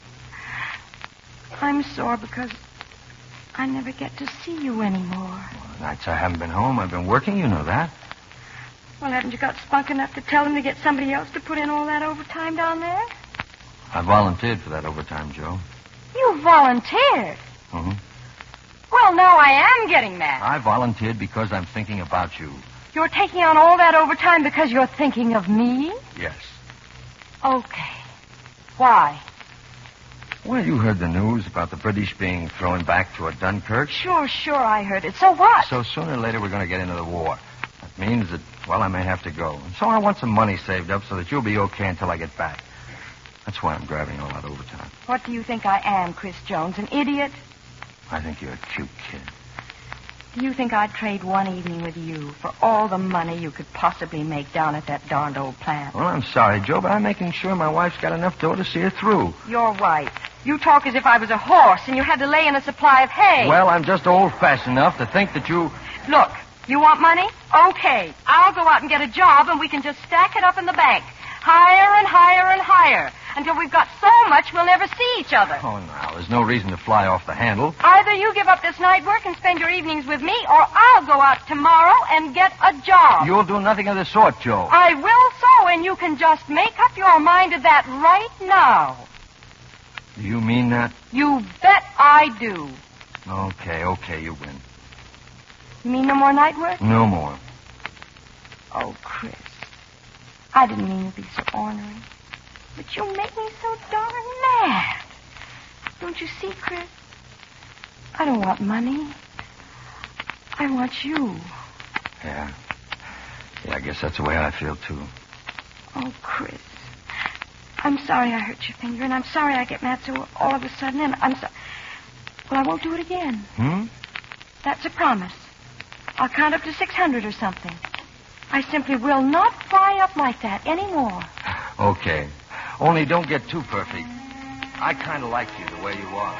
I'm sore because I never get to see you anymore. Well, the nights I haven't been home, I've been working, you know that. Well, haven't you got spunk enough to tell him to get somebody else to put in all that overtime down there? I volunteered for that overtime, Joe. You volunteered? Mm-hmm. Well, now I am getting mad. I volunteered because I'm thinking about you. You're taking on all that overtime because you're thinking of me? Yes. Okay. Why? Well, you heard the news about the British being thrown back toward Dunkirk. Sure, sure, I heard it. So what? So sooner or later we're going to get into the war. That means that, well, I may have to go. And so I want some money saved up so that you'll be okay until I get back. That's why I'm grabbing all that overtime. What do you think I am, Chris Jones? An idiot? I think you're a cute kid. Do you think I'd trade one evening with you for all the money you could possibly make down at that darned old plant? Well, I'm sorry, Joe, but I'm making sure my wife's got enough dough to see her through. Your wife. You talk as if I was a horse and you had to lay in a supply of hay. Well, I'm just old-fashioned enough to think that you... Look, you want money? Okay. I'll go out and get a job and we can just stack it up in the bank. Higher and higher and higher. Until we've got so much we'll never see each other. Oh, now, there's no reason to fly off the handle. Either you give up this night work and spend your evenings with me, or I'll go out tomorrow and get a job. You'll do nothing of the sort, Joe. I will so, and you can just make up your mind to that right now. Do you mean that? You bet I do. Okay, okay, you win. You mean no more night work? No more. Oh, Chris. I didn't mean to be so ornery. But you make me so darn mad. Don't you see, Chris? I don't want money. I want you. Yeah. Yeah, I guess that's the way I feel, too. Oh, Chris. I'm sorry I hurt your finger, and I'm sorry I get mad so all of a sudden, and I'm sorry. Well, I won't do it again. Hmm? That's a promise. I'll count up to six hundred or something. I simply will not fly up like that anymore. Okay. Only don't get too perfect. I kind of like you the way you are.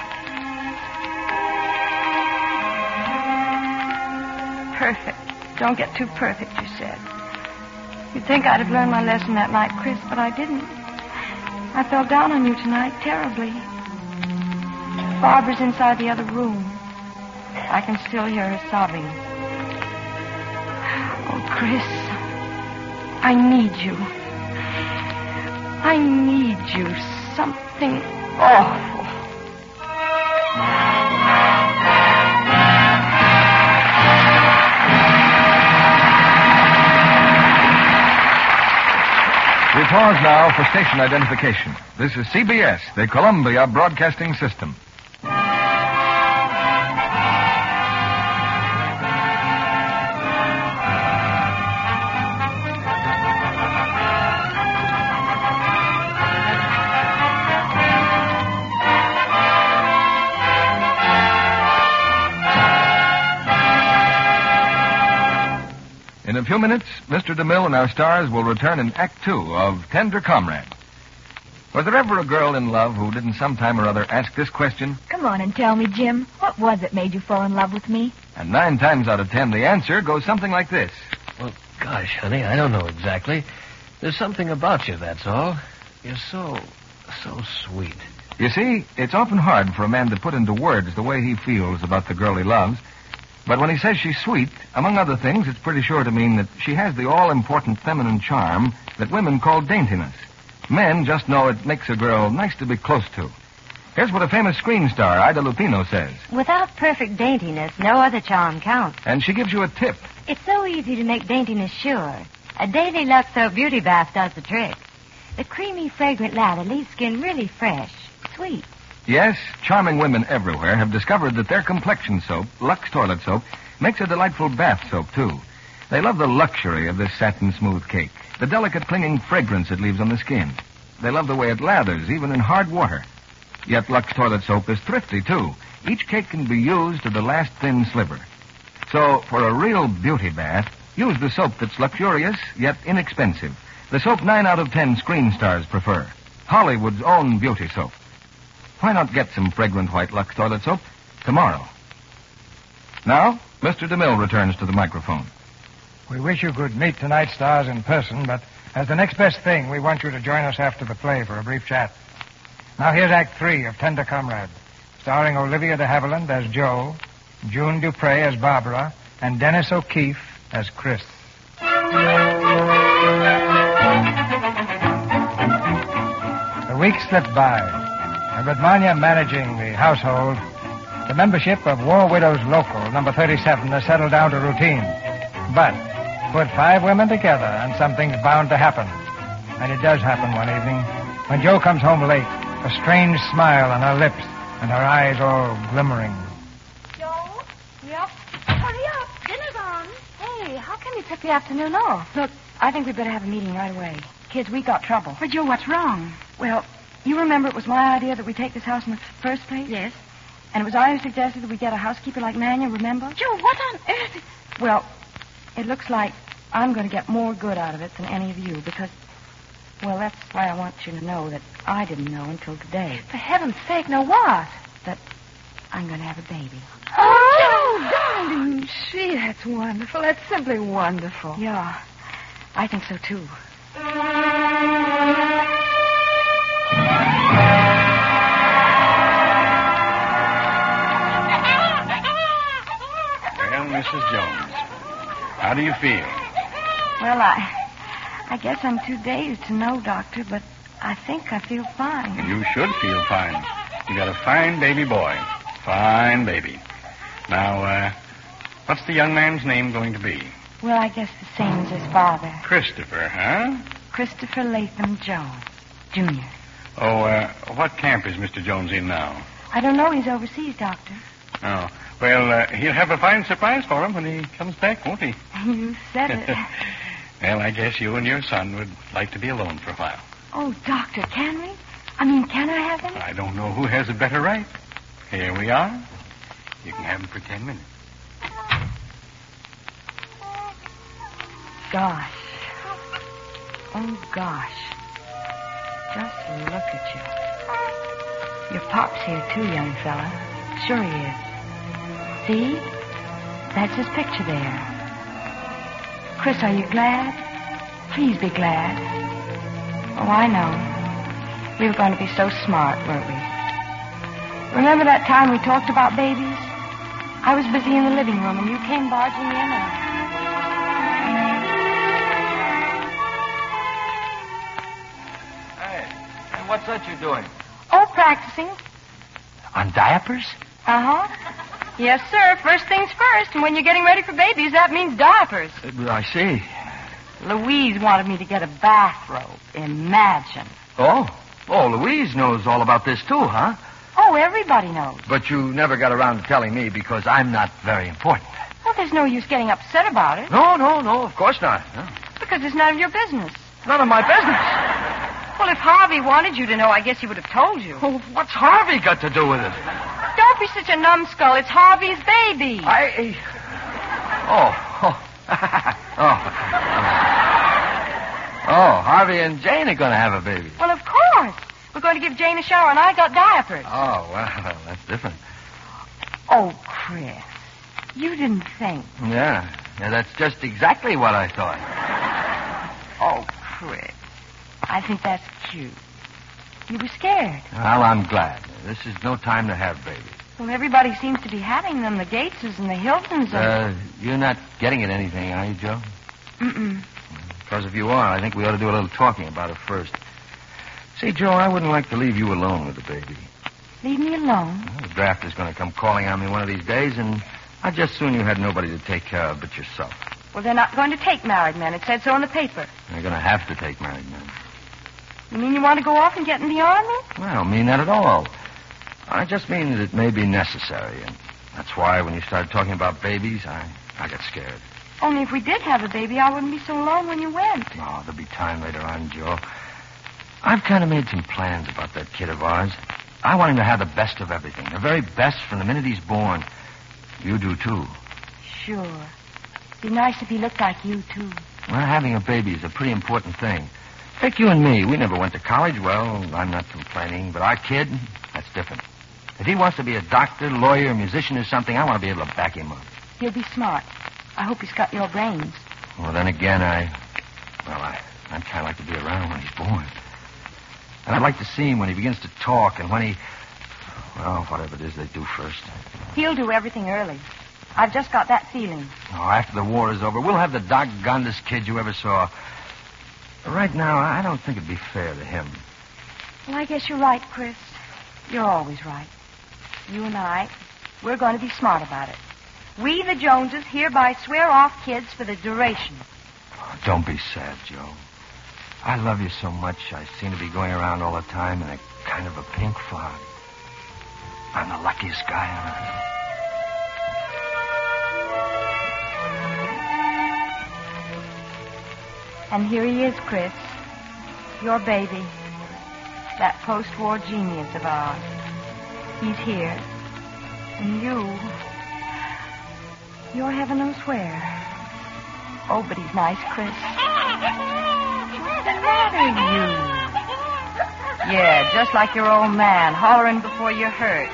Perfect. Don't get too perfect, you said. You'd think I'd have learned my lesson that night, Chris, but I didn't. I fell down on you tonight terribly. Barbara's inside the other room. I can still hear her sobbing. Oh, Chris, I need you. I need you. Something awful. We pause now for station identification. This is C B S, the Columbia Broadcasting System. a few minutes, Mister DeMille and our stars will return in Act Two of Tender Comrade. Was there ever a girl in love who didn't sometime or other ask this question? Come on and tell me, Jim. What was it made you fall in love with me? And nine times out of ten, the answer goes something like this. Well, gosh, honey, I don't know exactly. There's something about you, that's all. You're so, so sweet. You see, it's often hard for a man to put into words the way he feels about the girl he loves. But when he says she's sweet, among other things, it's pretty sure to mean that she has the all-important feminine charm that women call daintiness. Men just know it makes a girl nice to be close to. Here's what a famous screen star, Ida Lupino, says. Without perfect daintiness, no other charm counts. And she gives you a tip. It's so easy to make daintiness sure. A daily Lux Soap Beauty Bath does the trick. The creamy, fragrant lather leaves skin really fresh, sweet. Yes, charming women everywhere have discovered that their complexion soap, Lux Toilet Soap, makes a delightful bath soap, too. They love the luxury of this satin-smooth cake, the delicate clinging fragrance it leaves on the skin. They love the way it lathers, even in hard water. Yet Lux Toilet Soap is thrifty, too. Each cake can be used to the last thin sliver. So, for a real beauty bath, use the soap that's luxurious, yet inexpensive. The soap nine out of ten screen stars prefer. Hollywood's own beauty soap. Why not get some fragrant white Lux Toilet Soap tomorrow? Now, Mister DeMille returns to the microphone. We wish you could meet tonight's stars in person, but as the next best thing, we want you to join us after the play for a brief chat. Now here's Act Three of Tender Comrade, starring Olivia de Havilland as Joe, June Dupre as Barbara, and Dennis O'Keefe as Chris. The weeks slipped by, and with Manya managing the household, the membership of War Widows Local, number thirty-seven, has settled down to routine. But put five women together, and something's bound to happen. And it does happen one evening, when Joe comes home late, a strange smile on her lips, and her eyes all glimmering. Joe? Yep? Hurry up. Dinner's on. Hey, how come you took the afternoon off? Look, I think we'd better have a meeting right away. Kids, we got trouble. But, Joe, what's wrong? Well, you remember it was my idea that we take this house in the first place? Yes. And it was I who suggested that we get a housekeeper like Manya, remember? Joe, what on earth? Well, it looks like I'm going to get more good out of it than any of you because, well, that's why I want you to know that I didn't know until today. For heaven's sake, know what? That I'm going to have a baby. Oh, darling. Gee, that's wonderful. That's simply wonderful. Yeah, I think so, too. Well, Missus Jones, how do you feel? Well, I I guess I'm too dazed to know, Doctor, but I think I feel fine. You should feel fine. You got a fine baby boy. Fine baby. Now, uh, what's the young man's name going to be? Well, I guess the same as his father. Christopher, huh? Christopher Latham Jones, Junior Oh, uh, what camp is Mister Jones in now? I don't know. He's overseas, Doctor. Oh, well, uh, he'll have a fine surprise for him when he comes back, won't he? You said it. Well, I guess you and your son would like to be alone for a while. Oh, Doctor, can we? I mean, can I have him? I don't know who has a better right. Here we are. You can have him for ten minutes. Gosh. Oh, gosh. Just look at you. Your pop's here, too, young fella. Sure he is. See? That's his picture there. Chris, are you glad? Please be glad. Oh, I know. We were going to be so smart, weren't we? Remember that time we talked about babies? I was busy in the living room, and you came barging in and... Hey, and what's that you're doing? Oh, practicing. On diapers? Uh-huh. Yes, sir. First things first. And when you're getting ready for babies, that means diapers. Uh, I see. Louise wanted me to get a bathrobe. Imagine. Oh? Oh, Louise knows all about this, too, huh? Oh, everybody knows. But you never got around to telling me because I'm not very important. Well, there's no use getting upset about it. No, no, no, of course not. No. Because it's none of your business. None of my business. Well, if Harvey wanted you to know, I guess he would have told you. Well, what's Harvey got to do with it? Don't be such a numbskull. It's Harvey's baby. I... Oh, oh, oh. Oh, Harvey and Jane are going to have a baby. Well, of course. We're going to give Jane a shower, and I got diapers. Oh, well, that's different. Oh, Chris, you didn't think. Yeah. Yeah, that's just exactly what I thought. Oh, Chris, I think that's cute. You were scared. Well, I'm glad. This is no time to have babies. Well, everybody seems to be having them. The Gateses and the Hiltons. And... Uh, you're not getting at anything, are you, Joe? Mm-mm. Because if you are, I think we ought to do a little talking about it first. See, Joe, I wouldn't like to leave you alone with the baby. Leave me alone? Well, the draft is going to come calling on me one of these days, and I'd just soon you had nobody to take care of but yourself. Well, they're not going to take married men. It said so in the paper. They're going to have to take married men. You mean you want to go off and get in the army? Well, I don't mean that at all. I just mean that it may be necessary, and that's why when you started talking about babies, I, I got scared. Only if we did have a baby, I wouldn't be so alone when you went. Oh, there'll be time later on, Joe. I've kind of made some plans about that kid of ours. I want him to have the best of everything, the very best from the minute he's born. You do, too. Sure. Be nice if he looked like you, too. Well, having a baby is a pretty important thing. Take you and me. We never went to college. Well, I'm not complaining, but our kid, that's different. If he wants to be a doctor, lawyer, musician, or something, I want to be able to back him up. He'll be smart. I hope he's got your brains. Well, then again, I... Well, I, I'd kind of like to be around when he's born. And I'd like to see him when he begins to talk and when he... Well, whatever it is they do first. He'll do everything early. I've just got that feeling. Oh, after the war is over, we'll have the doggonedest kid you ever saw. But right now, I don't think it'd be fair to him. Well, I guess you're right, Chris. You're always right. You and I, we're going to be smart about it. We, the Joneses, hereby swear off kids for the duration. Oh, don't be sad, Joe. I love you so much, I seem to be going around all the time in a kind of a pink fog. I'm the luckiest guy on earth. And here he is, Chris. Your baby. That post-war genius of ours. He's here. And you... You're heaven knows where. Oh, but he's nice, Chris. What's the matter, you? Yeah, just like your old man, hollering before you're hurt.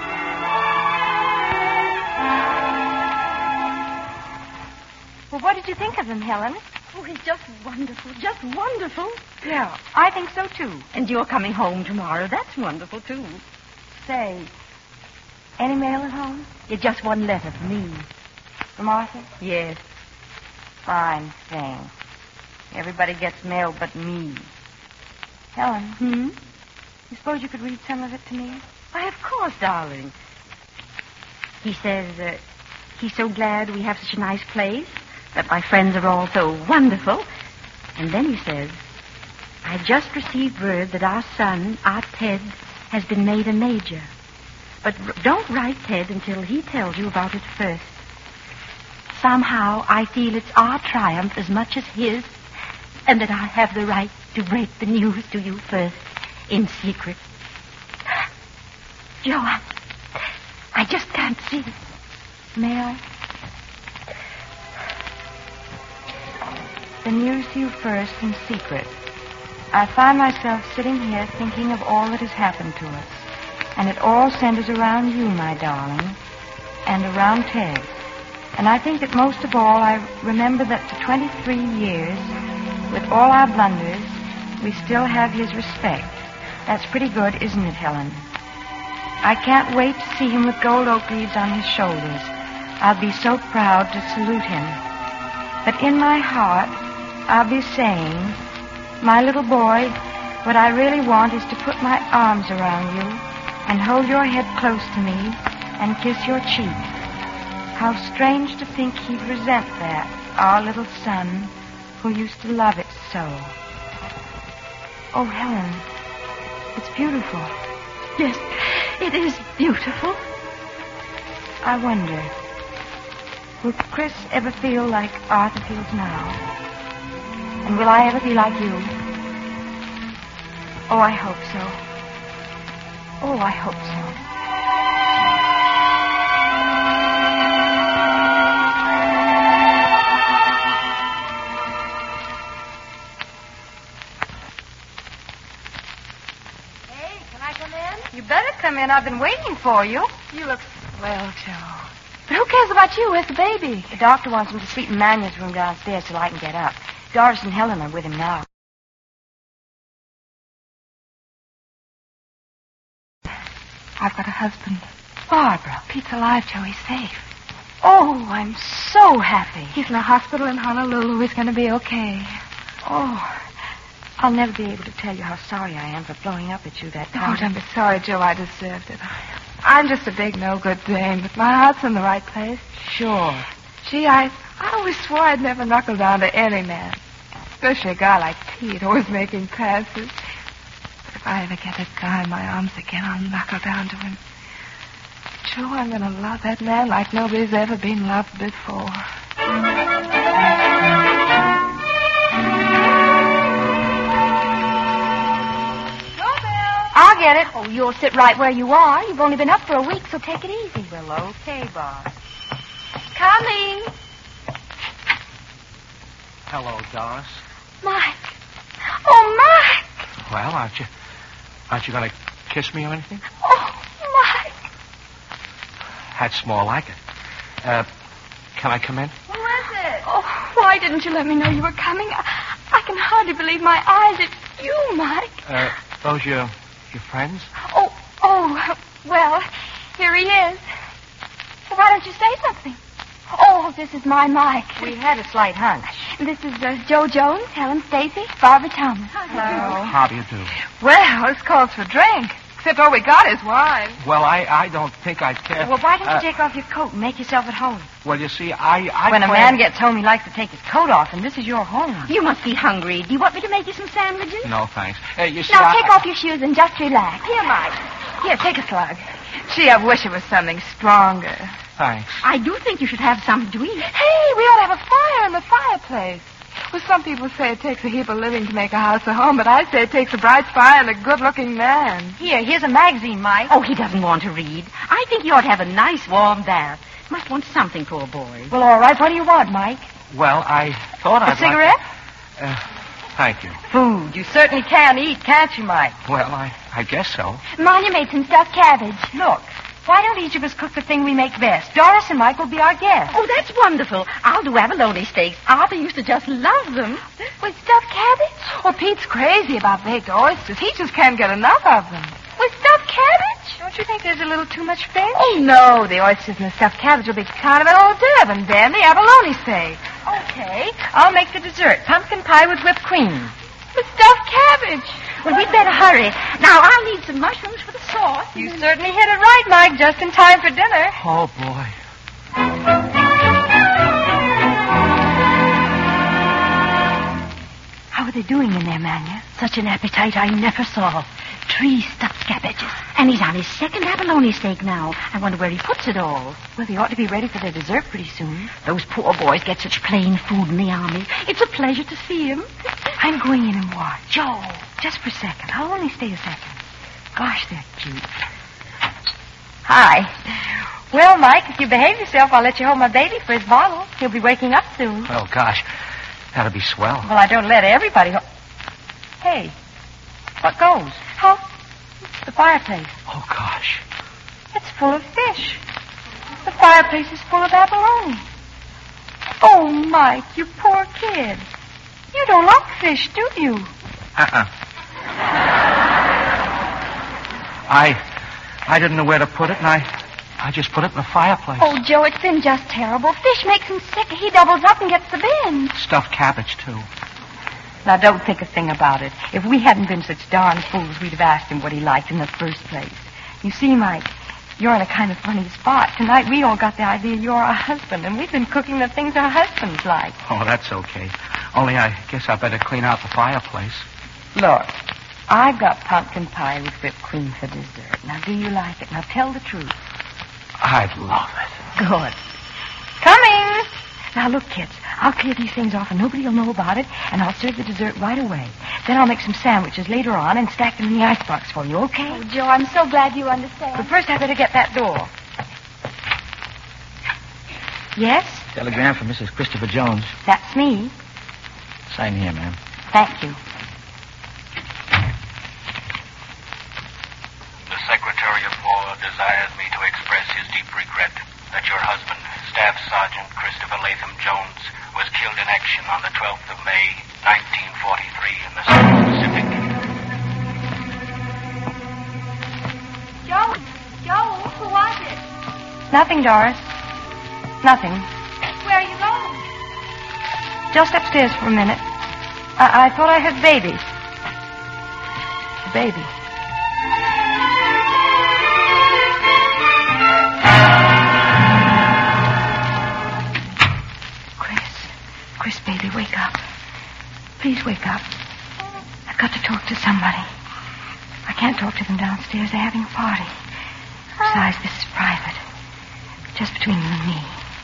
Well, what did you think of him, Helen? Oh, he's just wonderful, just wonderful. Yeah, I think so, too. And you're coming home tomorrow. That's wonderful, too. Say, any mail at home? It's just one letter for me. From Arthur? Yes. Fine thing. Everybody gets mail but me. Helen. Hmm? You suppose you could read some of it to me? Why, of course, darling. He says, uh, he's so glad we have such a nice place, that my friends are all so wonderful. And then he says, I just received word that our son, our Ted, has been made a major. But r- don't write Ted until he tells you about it first. Somehow I feel it's our triumph as much as his, and that I have the right to break the news to you first, in secret. Joe, I, I just can't see it. May I? The news to you first, in secret. I find myself sitting here thinking of all that has happened to us. And it all centers around you, my darling, and around Ted. And I think that most of all, I remember that for twenty-three years, with all our blunders, we still have his respect. That's pretty good, isn't it, Helen? I can't wait to see him with gold oak leaves on his shoulders. I'll be so proud to salute him. But in my heart, I'll be saying, my little boy, what I really want is to put my arms around you and hold your head close to me and kiss your cheek. How strange to think he'd resent that, our little son, who used to love it so. Oh, Helen, it's beautiful. Yes, it is beautiful. I wonder, will Chris ever feel like Arthur feels now? And will I ever be like you? Oh, I hope so. Oh, I hope so. in? You better come in. I've been waiting for you. You look swell, Joe. But who cares about you? Where's the baby? The doctor wants him to sleep in Mania's room downstairs till I can get up. Doris and Helen are with him now. I've got a husband. Barbara. Pete's alive, Joe. He's safe. Oh, I'm so happy. He's in a hospital in Honolulu. He's going to be okay. Oh, I'll never be able to tell you how sorry I am for blowing up at you that time. Oh, don't be sorry, Joe. I deserved it. I'm just a big no-good dame, but my heart's in the right place. Sure. Gee, I, I always swore I'd never knuckle down to any man. Especially a guy like Pete, always making passes. But if I ever get that guy in my arms again, I'll knuckle down to him. Joe, I'm going to love that man like nobody's ever been loved before. I'll get it. Oh, you'll sit right where you are. You've only been up for a week, so take it easy. Well, okay, boss. Coming. Hello, Doris. Mike. Oh, Mike. Well, aren't you, aren't you going to kiss me or anything? Oh, Mike. That's more like it. Uh, can I come in? Who is it? Oh, why didn't you let me know you were coming? I, I can hardly believe my eyes. It's you, Mike. Uh, those your, your friends? Oh, oh, well, here he is. Well, why don't you say something? Oh, this is my Mike. We had a slight hunch. This is uh, Joe Jones, Helen Stacy, Barbara Thomas. Hello. How do you do? Well, this calls for drink. Except all we got is wine. Well, I, I don't think I'd care. Well, why don't you Uh, take off your coat and make yourself at home? Well, you see, I... I when a plan- man gets home, he likes to take his coat off, and this is your home. You must be hungry. Do you want me to make you some sandwiches? No, thanks. Uh, you see, Now, I... take off your shoes and just relax. Here, Mike. Here, take a slug. Gee, I wish it was something stronger. Thanks. I do think you should have something to eat. Hey, we ought to have a fire in the fireplace. Well, some people say it takes a heap of living to make a house a home, but I say it takes a bright fire and a good-looking man. Here, here's a magazine, Mike. Oh, he doesn't want to read. I think he ought to have a nice warm bath. Must want something, poor boy. Well, all right. What do you want, Mike? Well, I thought A I'd cigarette? Like... Uh, thank you. Food. You certainly can eat, can't you, Mike? Well, I, I guess so. Molly made some stuffed cabbage. Look, why don't each of us cook the thing we make best? Doris and Mike will be our guests. Oh, that's wonderful. I'll do abalone steaks. Arthur used to just love them. With stuffed cabbage? Well, Pete's crazy about baked oysters. He just can't get enough of them. With stuffed cabbage? Don't you think there's a little too much fish? Oh, no, the oysters and the stuffed cabbage will be kind of an hors d'oeuvre, and then the abalone steak. Okay, I'll make the dessert. Pumpkin pie with whipped cream. With stuffed cabbage. Well, we'd better hurry. Now, I'll need some mushrooms for the sauce. You certainly hit it right, Mike, just in time for dinner. Oh, boy. How are they doing in there, Mania? Such an appetite I never saw. Three stuffed cabbages. And he's on his second abalone steak now. I wonder where he puts it all. Well, they ought to be ready for their dessert pretty soon. Those poor boys get such plain food in the army. It's a pleasure to see him. I'm going in and watch. Joe, just for a second. I'll only stay a second. Gosh, they're cute. Hi. Well, Mike, if you behave yourself, I'll let you hold my baby for his bottle. He'll be waking up soon. Oh, gosh. That'll be swell. Well, I don't let everybody ho- Hey, what goes? How? The fireplace. Oh, gosh. It's full of fish. The fireplace is full of abalone. Oh, Mike, you poor kid. You don't like fish, do you? Uh-uh. I... I didn't know where to put it, and I... I just put it in the fireplace. Oh, Joe, it's been just terrible. Fish makes him sick. He doubles up and gets the bin. Stuffed cabbage, too. Now, don't think a thing about it. If we hadn't been such darn fools, we'd have asked him what he liked in the first place. You see, Mike, you're in a kind of funny spot. Tonight, we all got the idea you're our husband, and we've been cooking the things our husbands like. Oh, that's okay. Only I guess I better clean out the fireplace. Look, I've got pumpkin pie with whipped cream for dessert. Now, do you like it? Now, tell the truth. I'd love it. Good. Coming! Now, look, kids, I'll clear these things off and nobody will know about it, and I'll serve the dessert right away. Then I'll make some sandwiches later on and stack them in the icebox for you, okay? Oh, Joe, I'm so glad you understand. But first, I better get that door. Yes? Telegram from Missus Christopher Jones. That's me. Sign here, ma'am. Thank you. The desires me to express his deep regret that your husband, Staff Sergeant Christopher Latham Jones, was killed in action on the twelfth of May, nineteen forty-three in the South Pacific. Joe, Joe, who was it? Nothing, Doris. Nothing. Where are you going? Just upstairs for a minute. I, I thought I heard baby. Baby. Chris, baby, wake up. Please wake up. I've got to talk to somebody. I can't talk to them downstairs. They're having a party. Besides, this is private. Just between you and me.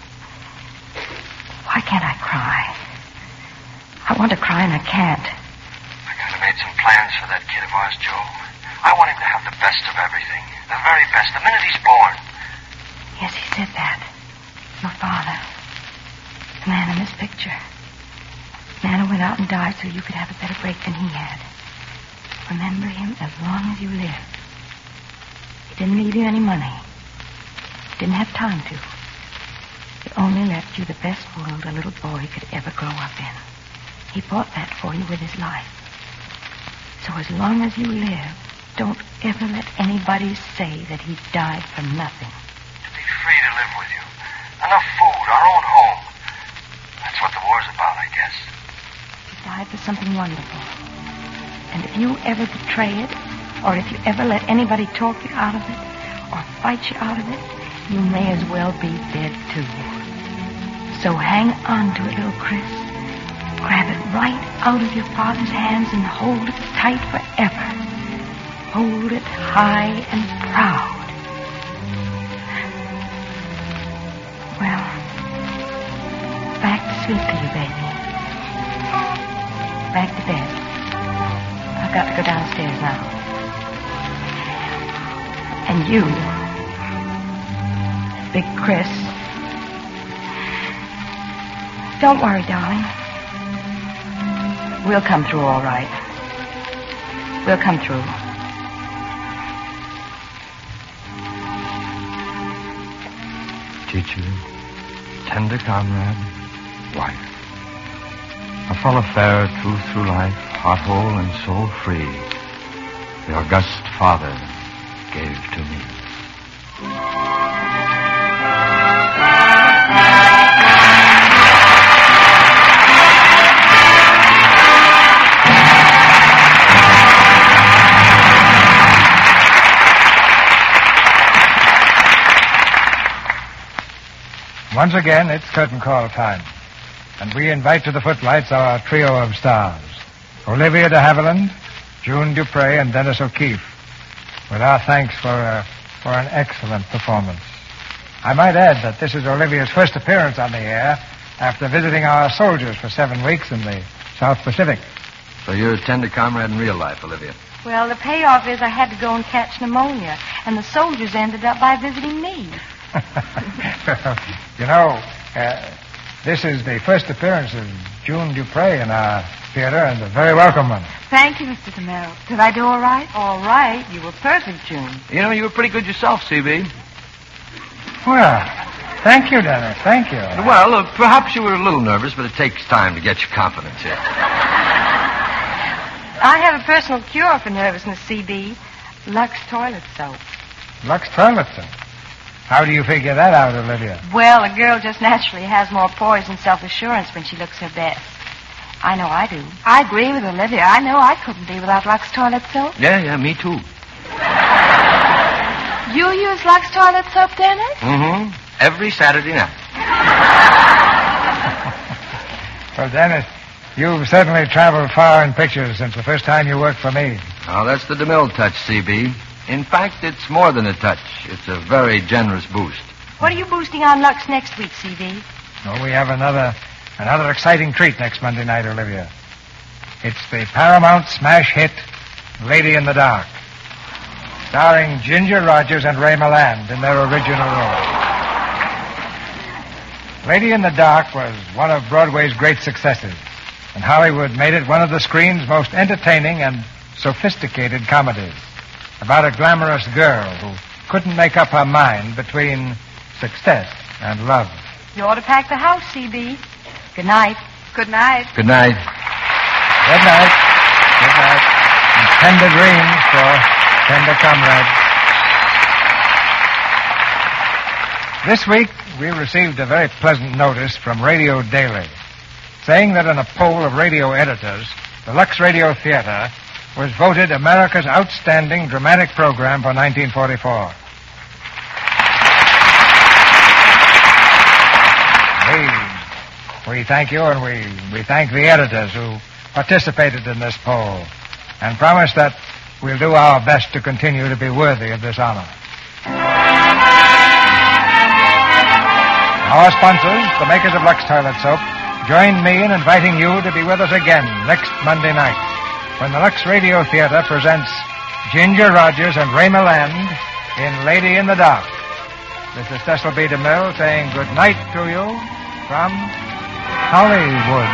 Why can't I cry? I want to cry and I can't. I kind of made some plans for that kid of ours, Joe. I want him to have the best of everything. The very best, the minute he's born. Yes, he said that. Your father. The man in this picture. The man who went out and died so you could have a better break than he had. Remember him as long as you lived. He didn't leave you any money. He didn't have time to. He only left you the best world a little boy could ever grow up in. He bought that for you with his life. So as long as you live, don't ever let anybody say that he died for nothing. To be free to live with you. Enough food, our own home. That's what the war's about, I guess. He died for something wonderful. And if you ever betray it, or if you ever let anybody talk you out of it, or fight you out of it, you may as well be dead, too. So hang on to it, little Chris. Grab it right out of your father's hands and hold it tight forever. Hold it high and proud. Well, back to sleep to you, baby. Back to bed. I've got to go downstairs now. And you, Big Chris, don't worry, darling. We'll come through all right. We'll come through. Teacher, tender comrade, wife. A fellow farer true through life, heart whole and soul free, the august father gave to me. Once again, it's curtain call time. And we invite to the footlights our trio of stars. Olivia de Havilland, June Dupre, and Dennis O'Keefe. With our thanks for, uh, for an excellent performance. I might add that this is Olivia's first appearance on the air after visiting our soldiers for seven weeks in the South Pacific. So you're a tender comrade in real life, Olivia. Well, the payoff is I had to go and catch pneumonia, and the soldiers ended up by visiting me. You know, uh, this is the first appearance of June Dupre in our theater, and a very welcome one. Thank you, Mister DeMille. Did I do all right? All right. You were perfect, June. You know, you were pretty good yourself, C B. Well, thank you, Dennis. Thank you. Well, uh, perhaps you were a little nervous, but it takes time to get your confidence here. I have a personal cure for nervousness, C B. Lux toilet soap. Lux toilet soap? How do you figure that out, Olivia? Well, a girl just naturally has more poise and self-assurance when she looks her best. I know I do. I agree with Olivia. I know I couldn't be without Lux toilet soap. Yeah, yeah, me too. You use Lux toilet soap, Dennis? Mm-hmm. Every Saturday night. Well, Dennis, you've certainly traveled far in pictures since the first time you worked for me. Oh, that's the DeMille touch, C B. In fact, it's more than a touch. It's a very generous boost. What are you boosting on Lux next week, C B? Oh, we have another another exciting treat next Monday night, Olivia. It's the Paramount smash hit, Lady in the Dark, starring Ginger Rogers and Ray Milland in their original role. Lady in the Dark was one of Broadway's great successes, and Hollywood made it one of the screen's most entertaining and sophisticated comedies, about a glamorous girl who couldn't make up her mind between success and love. You ought to pack the house, C B. Good night. Good night. Good night. Good night. Good night. And tender dreams for tender comrades. This week, we received a very pleasant notice from Radio Daily, saying that in a poll of radio editors, the Lux Radio Theater was voted America's outstanding dramatic program for nineteen forty-four. We, we thank you, and we, we thank the editors who participated in this poll, and promise that we'll do our best to continue to be worthy of this honor. Our sponsors, the makers of Lux Toilet Soap, join me in inviting you to be with us again next Monday night when the Lux Radio Theater presents Ginger Rogers and Ray Milland in Lady in the Dark. This is Cecil B. DeMille saying good night to you from Hollywood.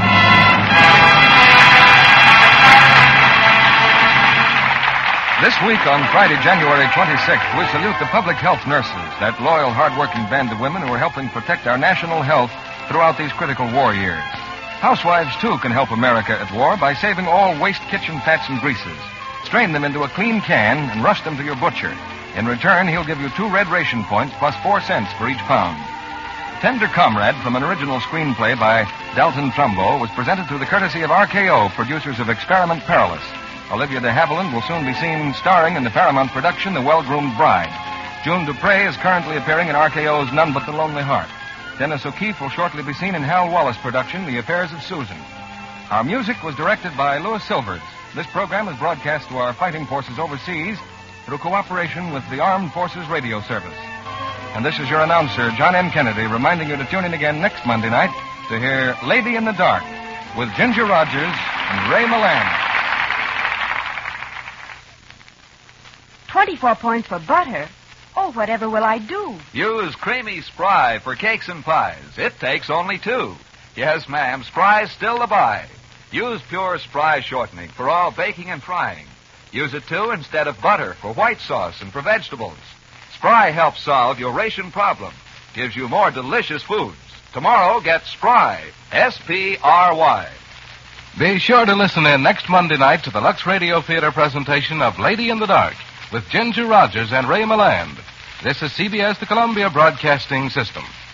This week on Friday, January twenty-sixth, we salute the public health nurses, that loyal, hard-working band of women who are helping protect our national health throughout these critical war years. Housewives, too, can help America at war by saving all waste kitchen fats and greases. Strain them into a clean can and rush them to your butcher. In return, he'll give you two red ration points plus four cents for each pound. Tender Comrade, from an original screenplay by Dalton Trumbo, was presented through the courtesy of R K O, producers of Experiment Perilous. Olivia de Havilland will soon be seen starring in the Paramount production The Well-Groomed Bride. June Dupre is currently appearing in R K O's None But the Lonely Heart. Dennis O'Keefe will shortly be seen in Hal Wallace production The Affairs of Susan. Our music was directed by Louis Silvers. This program is broadcast to our fighting forces overseas through cooperation with the Armed Forces Radio Service. And this is your announcer, John M. Kennedy, reminding you to tune in again next Monday night to hear Lady in the Dark with Ginger Rogers and Ray Milland. Twenty-four points for butter. Oh, whatever will I do? Use Creamy Spry for cakes and pies. It takes only two. Yes, ma'am, Spry's still the buy. Use pure Spry shortening for all baking and frying. Use it, too, instead of butter for white sauce and for vegetables. Spry helps solve your ration problem. Gives you more delicious foods. Tomorrow, get Spry. S P R Y. Be sure to listen in next Monday night to the Lux Radio Theater presentation of Lady in the Dark with Ginger Rogers and Ray Milland. This is C B S, the Columbia Broadcasting System.